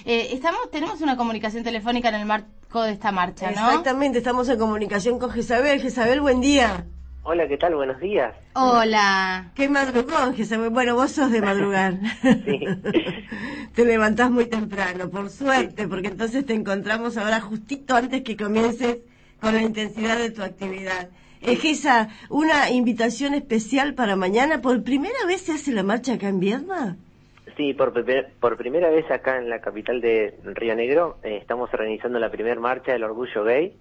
Tenemos una comunicación telefónica en el marco de esta marcha, ¿no? Exactamente, estamos en comunicación con Jezabel. Jezabel, buen día. Hola, ¿qué tal? Buenos días. Hola. Qué madrugón, Jezabel. Bueno, vos sos de madrugar. Sí. Te levantás muy temprano, por suerte, porque entonces te encontramos ahora justito antes que comiences con la intensidad de tu actividad. Geza, una invitación especial para mañana. ¿Por primera vez se hace la marcha acá en Viedma? Sí, por primera vez acá en la capital de Río Negro estamos organizando la primera marcha del Orgullo Gay.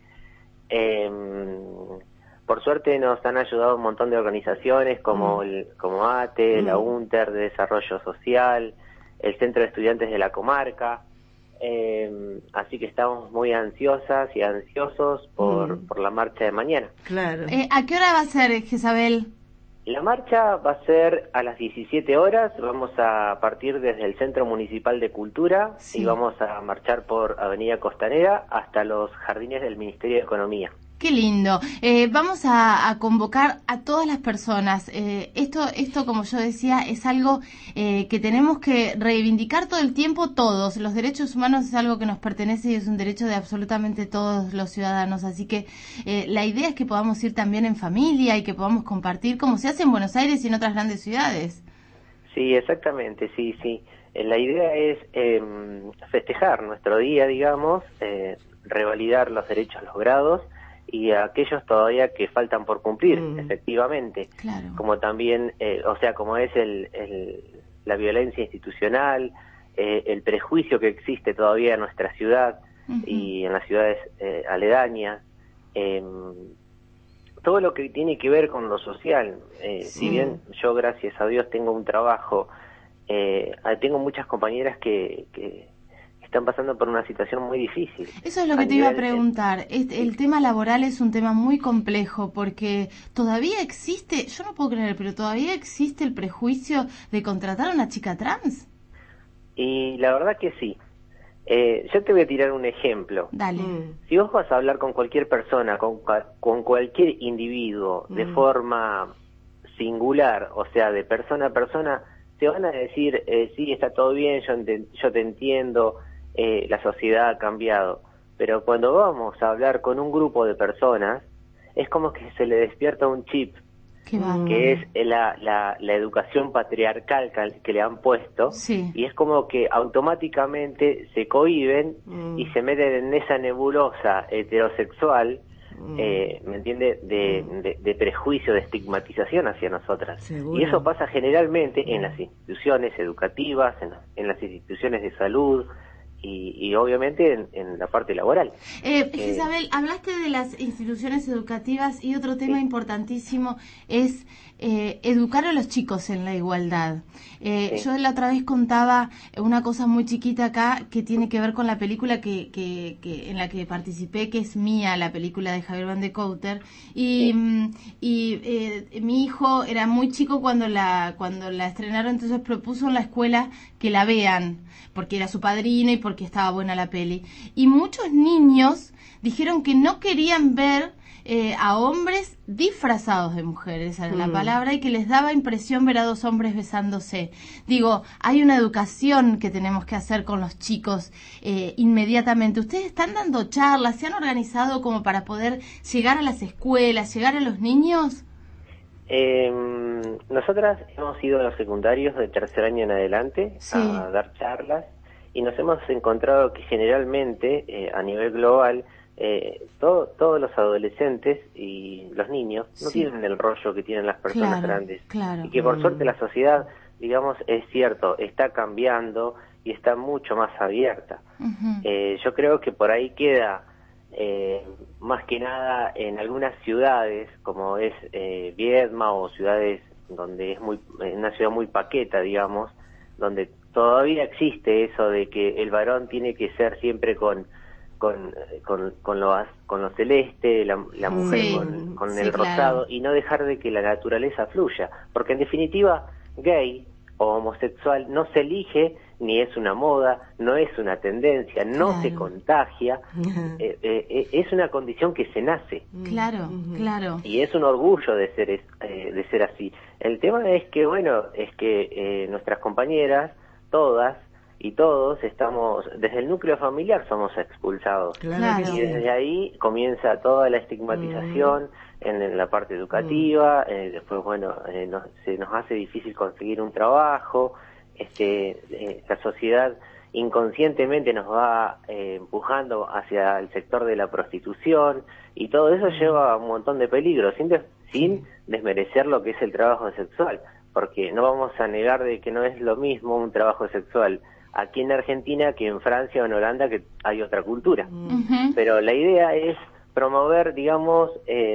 Por suerte nos han ayudado un montón de organizaciones como ATE, la UNTER de Desarrollo Social, el Centro de Estudiantes de la Comarca. Así que estamos muy ansiosas y ansiosos por la marcha de mañana. Claro. ¿A qué hora va a ser, Jezabel? La marcha va a ser a las 17 horas, vamos a partir desde el Centro Municipal de Cultura y vamos a marchar por Avenida Costanera hasta los jardines del Ministerio de Economía. Qué lindo. Vamos a convocar a todas las personas. Esto, como yo decía, es algo que tenemos que reivindicar todo el tiempo todos. Los derechos humanos es algo que nos pertenece y es un derecho de absolutamente todos los ciudadanos. Así que la idea es que podamos ir también en familia y que podamos compartir como se hace en Buenos Aires y en otras grandes ciudades. Sí, exactamente, sí. La idea es festejar nuestro día, digamos, revalidar los derechos logrados y a aquellos todavía que faltan por cumplir, efectivamente, claro. Como también, como es la violencia institucional, el prejuicio que existe todavía en nuestra ciudad y en las ciudades aledañas, todo lo que tiene que ver con lo social. Si bien yo, gracias a Dios, tengo un trabajo, tengo muchas compañeras que están pasando por una situación muy difícil. Eso es lo que te iba a preguntar. El tema laboral es un tema muy complejo porque todavía existe, yo no puedo creer, pero todavía existe el prejuicio de contratar a una chica trans. Y la verdad que sí. Yo te voy a tirar un ejemplo. Dale. Si vos vas a hablar con cualquier persona, con cualquier individuo de forma singular, o sea, de persona a persona, te van a decir, sí, está todo bien, yo te entiendo, la sociedad ha cambiado. Pero cuando vamos a hablar con un grupo de personas, es como que se le despierta un chip, que es la educación patriarcal que le han puesto, y es como que automáticamente se cohíben y se meten en esa nebulosa heterosexual, ¿me entiende?, de prejuicio, de estigmatización hacia nosotras. Seguro. Y eso pasa generalmente en las instituciones educativas, en las instituciones de salud, y obviamente en la parte laboral. Jezabel, hablaste de las instituciones educativas y otro tema importantísimo es educar a los chicos en la igualdad. Yo la otra vez contaba una cosa muy chiquita acá que tiene que ver con la película que en la que participé, que es Mía, la película de Javier Van de Couter, y mi hijo era muy chico cuando la estrenaron, entonces propuso en la escuela que la vean, porque era su padrino y porque estaba buena la peli. Y muchos niños dijeron que no querían ver a hombres disfrazados de mujeres, esa era la palabra, y que les daba impresión ver a dos hombres besándose. Digo, hay una educación que tenemos que hacer con los chicos inmediatamente. ¿Ustedes están dando charlas? ¿Se han organizado como para poder llegar a las escuelas, llegar a los niños? Nosotras hemos ido a los secundarios de tercer año en adelante a dar charlas y nos hemos encontrado que generalmente a nivel global todos los adolescentes y los niños no tienen el rollo que tienen las personas grandes, y que por suerte la sociedad, digamos, es cierto, está cambiando y está mucho más abierta. Yo creo que por ahí queda más que nada en algunas ciudades como es Viedma, o ciudades donde es una ciudad muy paqueta, digamos, donde todavía existe eso de que el varón tiene que ser siempre con lo celeste, la mujer con el rosado, y no dejar de que la naturaleza fluya, porque en definitiva gay o homosexual no se elige, ni es una moda, no es una tendencia, no se contagia, es una condición que se nace. Claro. Y es un orgullo de ser así. El tema es que, nuestras compañeras, todas, y todos estamos, desde el núcleo familiar somos expulsados. Claro. Y desde ahí comienza toda la estigmatización en la parte educativa, después, bueno, se nos hace difícil conseguir un trabajo, la sociedad inconscientemente nos va empujando hacia el sector de la prostitución, y todo eso lleva a un montón de peligros, sin desmerecer lo que es el trabajo sexual, porque no vamos a negar de que no es lo mismo un trabajo sexual aquí en Argentina que en Francia o en Holanda, que hay otra cultura. Pero la idea es promover, digamos,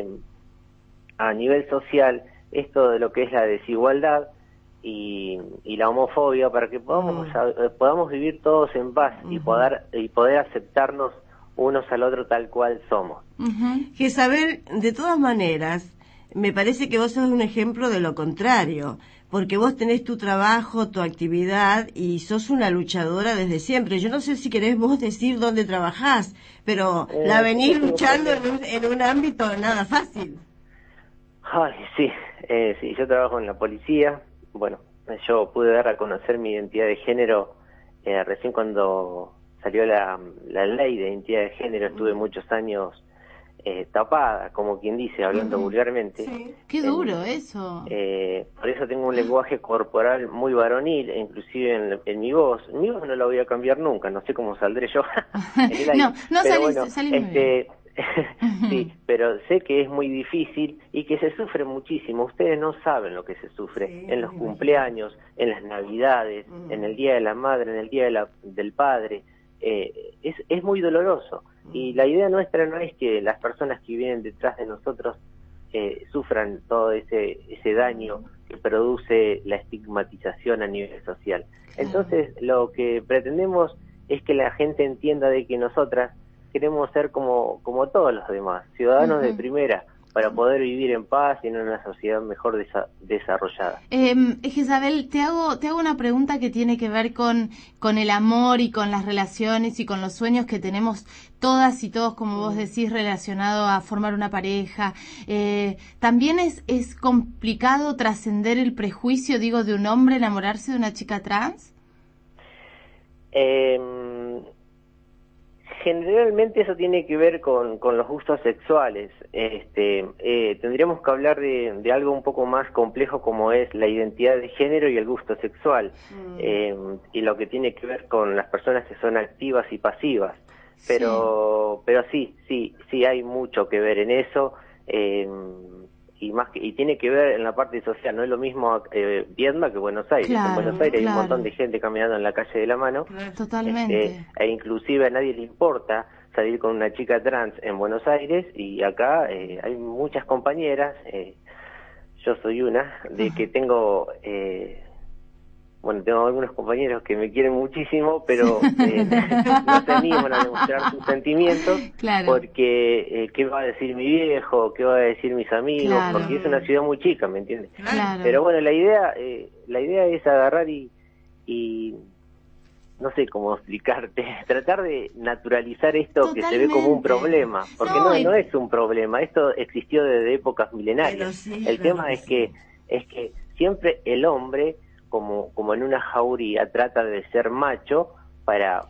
a nivel social, esto de lo que es la desigualdad y la homofobia, para que podamos vivir todos en paz y poder aceptarnos unos al otro tal cual somos. Jezabel, de todas maneras, me parece que vos sos un ejemplo de lo contrario, porque vos tenés tu trabajo, tu actividad, y sos una luchadora desde siempre. Yo no sé si querés vos decir dónde trabajás, pero la venís luchando en un ámbito nada fácil. Ay, sí, yo trabajo en la policía. Bueno, yo pude dar a conocer mi identidad de género recién cuando salió la ley de identidad de género. Estuve muchos años tapada, como quien dice, hablando vulgarmente. Sí. Qué duro eso. Por eso tengo un lenguaje corporal muy varonil, inclusive en mi voz. Mi voz no la voy a cambiar nunca, no sé cómo saldré yo. no salís muy bien. Sí, pero sé que es muy difícil y que se sufre muchísimo. Ustedes no saben lo que se sufre en los cumpleaños, en las Navidades, en el Día de la Madre, en el Día del Padre. Es muy doloroso. Y la idea nuestra no es que las personas que vienen detrás de nosotros sufran todo ese daño que produce la estigmatización a nivel social. Entonces, lo que pretendemos es que la gente entienda de que nosotras queremos ser como todos los demás, ciudadanos de primera, para poder vivir en paz y en una sociedad mejor desarrollada. Jezabel, te hago una pregunta que tiene que ver con el amor y con las relaciones y con los sueños que tenemos todas y todos, como vos decís, relacionado a formar una pareja. ¿También es complicado trascender el prejuicio, digo, de un hombre enamorarse de una chica trans? Generalmente eso tiene que ver con los gustos sexuales. Tendríamos que hablar de algo un poco más complejo, como es la identidad de género y el gusto sexual, y lo que tiene que ver con las personas que son activas y pasivas. Pero sí hay mucho que ver en eso, y tiene que ver en la parte social. No es lo mismo Viedma que Buenos Aires. En Buenos Aires hay un montón de gente caminando en la calle de la mano. Totalmente. Inclusive a nadie le importa salir con una chica trans en Buenos Aires, y acá hay muchas compañeras, yo soy una, de que tengo algunos compañeros que me quieren muchísimo, pero no se animan a demostrar sus sentimientos, porque ¿qué va a decir mi viejo? ¿Qué va a decir mis amigos? Porque es una ciudad muy chica, ¿me entiendes? Pero bueno, la idea es agarrar y no sé cómo explicarte, tratar de naturalizar esto que se ve como un problema, porque no es un problema. Esto existió desde épocas milenarias. El tema es que siempre el hombre, como en una jauría, trata de ser macho para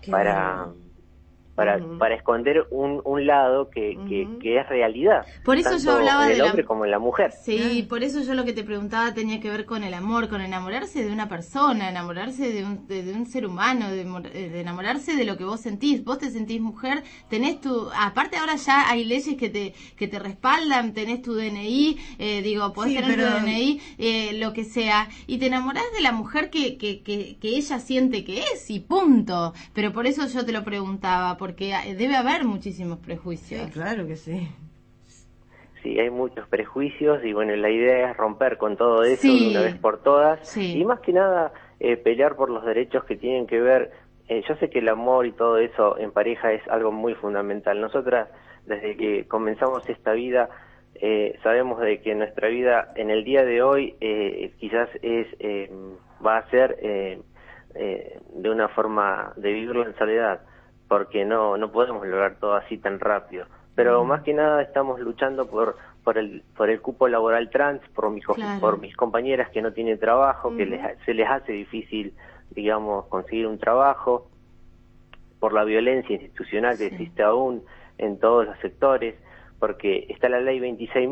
esconder un lado que es realidad. Por eso tanto yo hablaba en el hombre como en la mujer. Sí, por eso yo lo que te preguntaba tenía que ver con el amor, con enamorarse de una persona, enamorarse de un ser humano, de enamorarse de lo que vos sentís. Vos te sentís mujer, tenés aparte ahora ya hay leyes que te respaldan, tenés tu DNI, podés tener tu DNI, lo que sea, y te enamorás de la mujer que ella siente que es, y punto. Pero por eso yo te lo preguntaba, porque debe haber muchísimos prejuicios. Sí, claro que sí. Sí, hay muchos prejuicios, y bueno, la idea es romper con todo eso de una vez por todas, y más que nada pelear por los derechos que tienen que ver. Yo sé que el amor y todo eso en pareja es algo muy fundamental. Nosotras, desde que comenzamos esta vida, sabemos de que nuestra vida en el día de hoy quizás va a ser de una forma de vivirlo en soledad, porque no podemos lograr todo así tan rápido. Pero más que nada estamos luchando por el cupo laboral trans, por mis compañeras que no tienen trabajo, que se les hace difícil digamos, conseguir un trabajo, por la violencia institucional que existe aún en todos los sectores, porque está la ley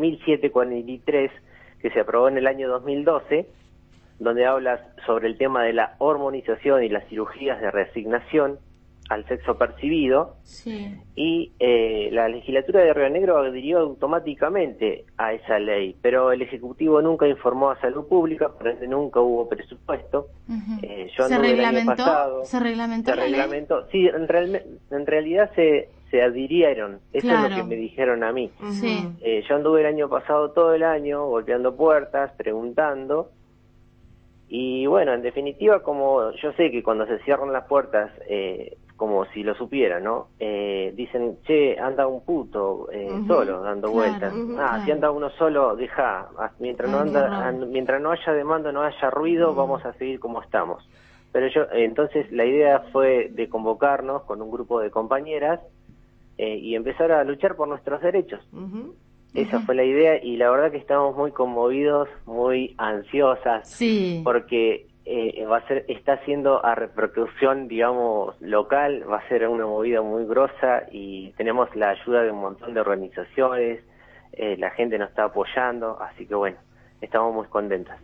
26.743 que se aprobó en el año 2012, donde habla sobre el tema de la hormonización y las cirugías de reasignación al sexo percibido, y la legislatura de Río Negro adhirió automáticamente a esa ley, pero el Ejecutivo nunca informó a Salud Pública, por ende nunca hubo presupuesto. ¿Se reglamentó? ¿Se reglamentó la ley? Sí, en realidad se adhirieron, eso es lo que me dijeron a mí. Yo anduve el año pasado todo el año golpeando puertas, preguntando, y bueno, en definitiva, como yo sé que cuando se cierran las puertas, como si lo supiera, ¿no? Dicen, che, anda un puto solo dando vueltas. Si anda uno solo, deja, mientras no haya demanda, no haya ruido, vamos a seguir como estamos. Pero entonces la idea fue de convocarnos con un grupo de compañeras y empezar a luchar por nuestros derechos. Esa fue la idea, y la verdad que estamos muy conmovidos, muy ansiosas, porque está haciendo a repercusión, digamos, local, va a ser una movida muy grosa, y tenemos la ayuda de un montón de organizaciones, la gente nos está apoyando, así que bueno, estamos muy contentas.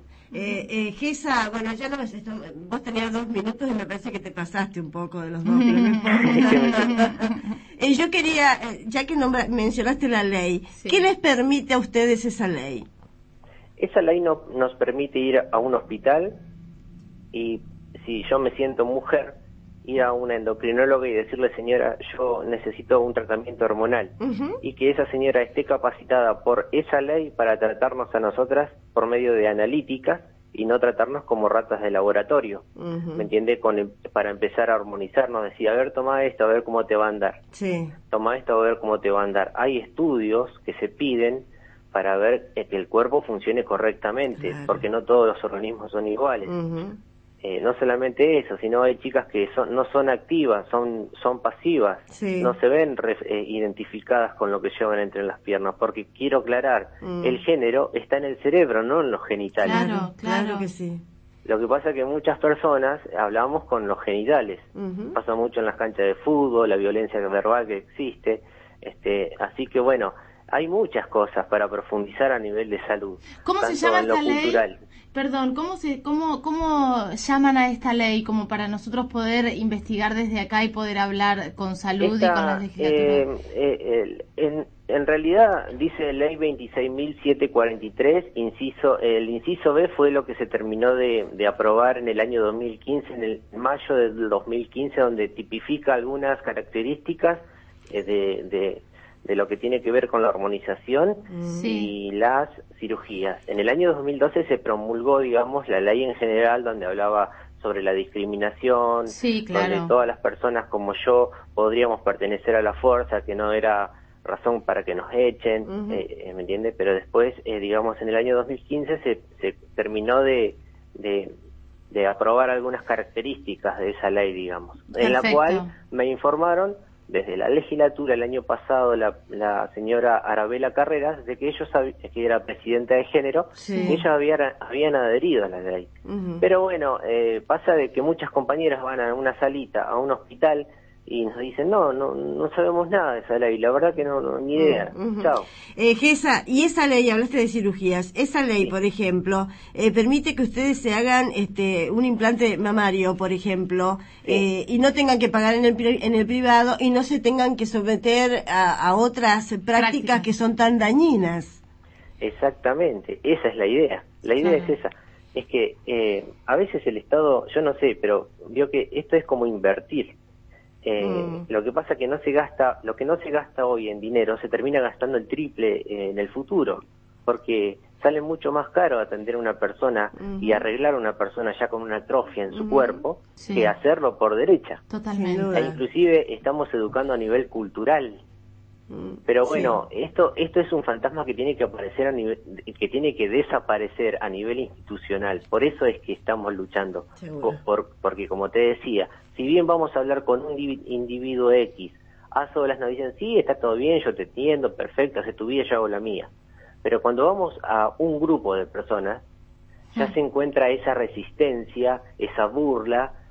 Gesa, bueno, ya no vos tenías 2 minutos y me parece que te pasaste un poco de los 2, pero no importa. Yo quería, ya que mencionaste la ley, ¿qué les permite a ustedes esa ley? Esa ley nos permite ir a un hospital, y si yo me siento mujer, ir a una endocrinóloga y decirle, señora, yo necesito un tratamiento hormonal, y que esa señora esté capacitada por esa ley para tratarnos a nosotras por medio de analíticas y no tratarnos como ratas de laboratorio, ¿me entiende? Para empezar a hormonizarnos, decir, a ver, toma esto, a ver cómo te va a andar, toma esto, a ver cómo te va a andar. Hay estudios que se piden para ver que el cuerpo funcione correctamente, porque no todos los organismos son iguales. No solamente eso, sino hay chicas que no son activas, son pasivas, no se ven identificadas con lo que llevan entre las piernas, porque quiero aclarar, el género está en el cerebro, no en los genitales. Claro que sí. Lo que pasa es que muchas personas hablamos con los genitales, pasa mucho en las canchas de fútbol, la violencia verbal que existe, así que bueno, hay muchas cosas para profundizar a nivel de salud. ¿Cómo se llama esta ley? Perdón, ¿cómo llaman a esta ley como para nosotros poder investigar desde acá y poder hablar con salud y con la legislatura? En realidad dice ley 26.743, el inciso B fue lo que se terminó de aprobar en el año 2015, en el mayo del 2015, donde tipifica algunas características de lo que tiene que ver con la hormonización y las cirugías. En el año 2012 se promulgó, digamos, la ley en general, donde hablaba sobre la discriminación, donde todas las personas como yo podríamos pertenecer a la fuerza, que no era razón para que nos echen, ¿me entiende? Pero después, digamos, en el año 2015 se terminó de aprobar algunas características de esa ley, digamos, en la cual me informaron desde la legislatura el año pasado la señora Arabela Carreras, de que que era presidenta de género, que ellos habían adherido a la ley. Pero bueno, pasa de que muchas compañeras van a una salita, a un hospital, y nos dicen, no sabemos nada de esa ley, la verdad que ni idea. Chao. Gesa, y esa ley, hablaste de cirugías, esa ley, por ejemplo, permite que ustedes se hagan un implante mamario, por ejemplo, y no tengan que pagar en el privado y no se tengan que someter a otras prácticas que son tan dañinas. Exactamente, esa es la idea. La idea es esa. Es que a veces el Estado, yo no sé, pero veo que esto es como invertir. Lo que pasa es que lo que no se gasta hoy en dinero se termina gastando el triple en el futuro, porque sale mucho más caro atender a una persona y arreglar a una persona ya con una atrofia en su cuerpo que hacerlo por derecha. Totalmente. Inclusive estamos educando a nivel cultural. Pero bueno, esto es un fantasma que tiene que aparecer que tiene que desaparecer a nivel institucional. Por eso es que estamos luchando, porque como te decía, si bien vamos a hablar con un individuo X, hace olas nos dicen, sí, está todo bien, yo te entiendo, perfecto, hace tu vida, yo hago la mía. Pero cuando vamos a un grupo de personas, ya se encuentra esa resistencia, esa burla,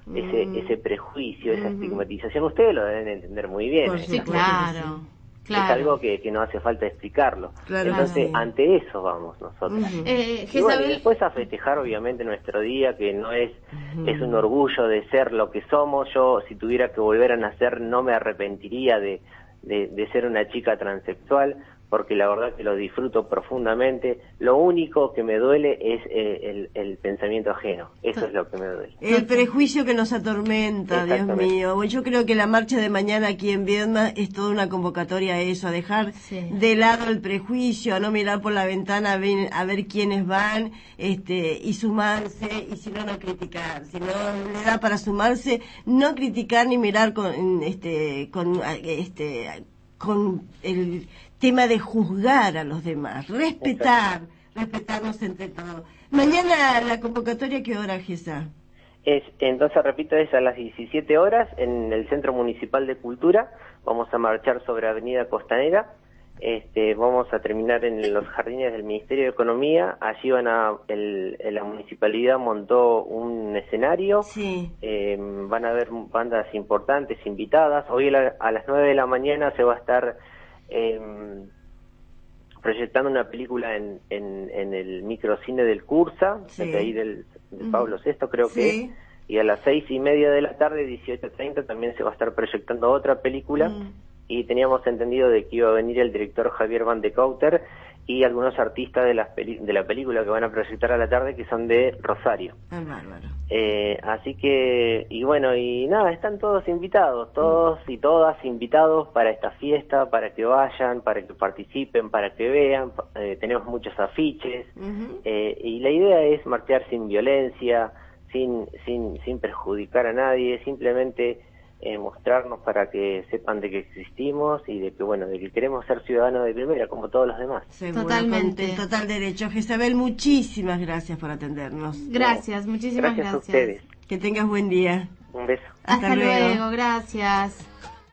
ese prejuicio, esa estigmatización, ustedes lo deben entender muy bien. Sí, claro. Es algo que no hace falta explicarlo. Claro. Entonces, ante eso vamos nosotros. Y bueno, y después a festejar, obviamente, nuestro día, que no es un orgullo de ser lo que somos. Yo, si tuviera que volver a nacer, no me arrepentiría de ser una chica transexual, porque la verdad que lo disfruto profundamente. Lo único que me duele es el pensamiento ajeno. Eso es lo que me duele. El prejuicio que nos atormenta, Dios mío. Bueno, yo creo que la marcha de mañana aquí en Viedma es toda una convocatoria a eso, a dejar de lado el prejuicio, a no mirar por la ventana a ver quiénes van, y sumarse, y si no, no criticar. Si no le da para sumarse, no criticar ni mirar con el tema de juzgar a los demás, respetarnos entre todos. Mañana la convocatoria, ¿qué hora, Gesa? Entonces, repito, es a las 17 horas en el Centro Municipal de Cultura. Vamos a marchar sobre Avenida Costanera. Vamos a terminar en los jardines del Ministerio de Economía. Allí la municipalidad montó un escenario. Sí. Van a haber bandas importantes invitadas. Hoy a las 9 de la mañana se va a estar proyectando una película en el microcine del Cursa, de ahí del Pablo VI, creo que es. Y a las 6:30 de la tarde, 18:30, también se va a estar proyectando otra película. Y teníamos entendido de que iba a venir el director Javier Van de Cauter y algunos artistas de la película que van a proyectar a la tarde, que son de Rosario. Bárbaro. Así que, y bueno, y nada, están todos invitados, todos y todas invitados para esta fiesta, para que vayan, para que participen, para que vean. Tenemos muchos afiches, y la idea es marchar sin violencia, sin perjudicar a nadie, simplemente mostrarnos para que sepan de que existimos y de que, bueno, de que queremos ser ciudadanos de primera, como todos los demás. Seguro, totalmente. Con total derecho. Jezabel, muchísimas gracias por atendernos. Gracias, muchísimas gracias. Gracias a ustedes. Que tengas buen día. Un beso. Hasta luego, gracias.